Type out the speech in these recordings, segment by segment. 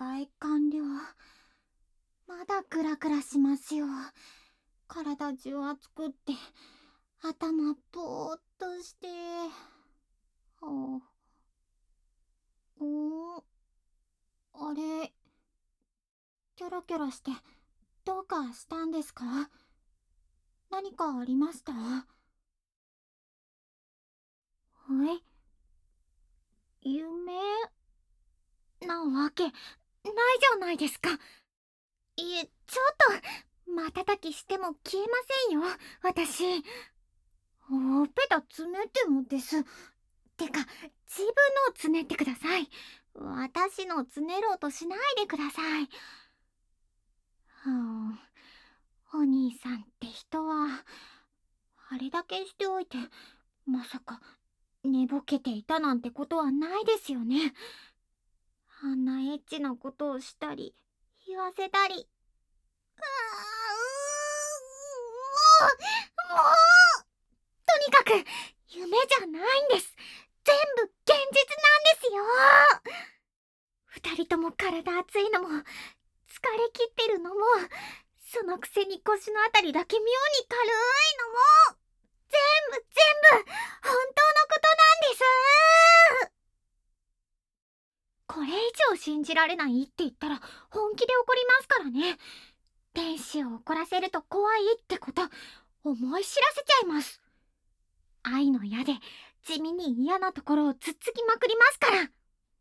替え完了。まだクラクラしますよ。体中熱くって頭ぼーっとして。はあ、あれ、キョロキョロしてどうかしたんですか？何かありました？夢なわけないじゃないですか。ちょっと瞬きしても消えませんよ、私。ほっぺたつねってもです。てか、自分のをつねってください。私のつねろうとしないでください。はあ、お兄さんって人は、あれだけしておいて、まさか寝ぼけていたなんてことはないですよね。あんなエッチなことをしたり、言わせたり。もうとにかく夢じゃないんです。全部現実なんですよ。二人とも体熱いのも疲れ切ってるのも、そのくせに腰のあたりだけ妙に軽いのも、全部本当のことなんです。これ以上信じられないって言ったら本気で怒りますからね。天使を怒らせると怖いってこと思い知らせちゃいます。愛の矢で地味に嫌なところをつっつきまくりますから。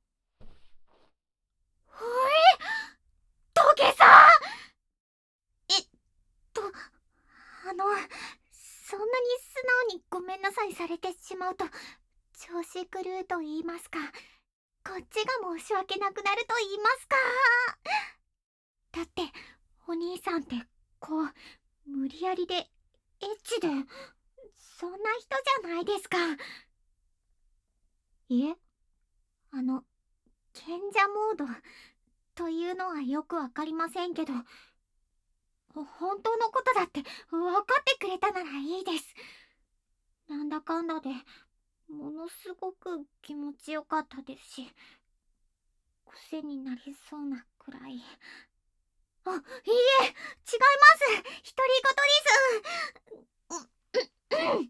ほえ、土下座。えっとあの、そんなに素直にごめんなさいされてしまうと調子狂うと言いますか、こっちが申し訳なくなると言いますか。だってお兄さんってこう無理やりでエッチでそんな人じゃないですか。いえ、賢者モードというのはよくわかりませんけど、本当のことだって分かってくれたならいいです。なんだかんだでものすごく気持ちよかったですし、癖になりそうなくらい。あ、いいえ、違います。独り言です。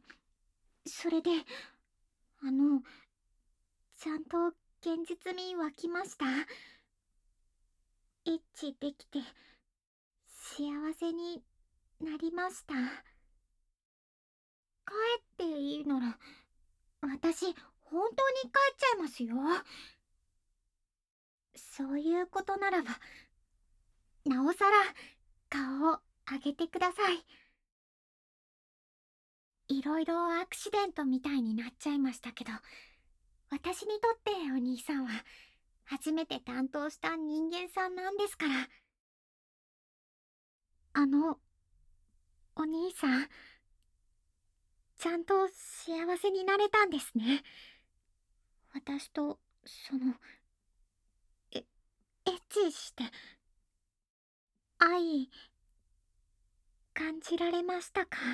それで、あの、ちゃんと現実味湧きました？エッチできて幸せになりました？帰っていいなら私本当に帰っちゃいますよ。そういうことならばなおさら顔を上げてください。いろいろアクシデントみたいになっちゃいましたけど、私にとってお兄さんは初めて担当した人間さんなんですから。あの、お兄さん、ちゃんと幸せになれたんですね。私と、エエッチして愛感じられましたか？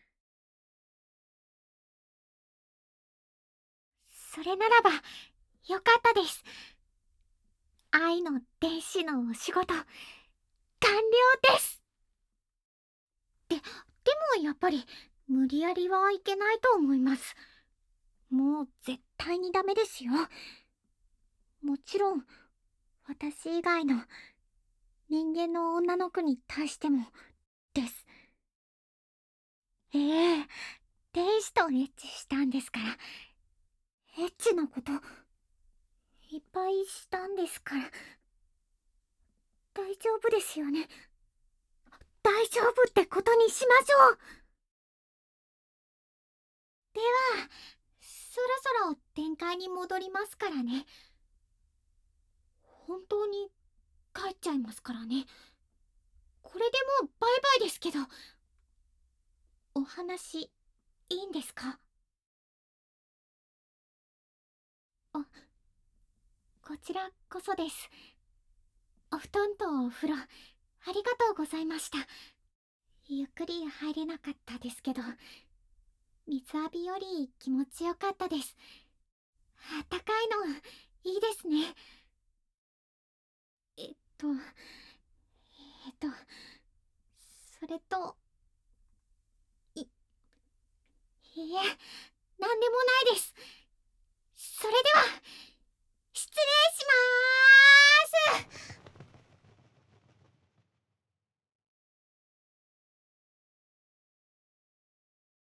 それならばよかったです。愛の天使のお仕事完了です。でもやっぱり無理やりはいけないと思います。もう絶対にダメですよ。もちろん私以外の人間の女の子に対してもです。ええ、天使とエッチしたんですから、エッチなこといっぱいしたんですから、大丈夫ですよね。大丈夫ってことにしましょう。ではそろそろ展開に戻りますからね。本当に帰っちゃいますからね。これでもうバイバイですけど、お話いいんですか？あ、こちらこそです。お布団とお風呂ありがとうございました。ゆっくり入れなかったですけど、水浴びより気持ちよかったです。あったかいのいいですね。 とそれといいえ、なんでもないです。それでは。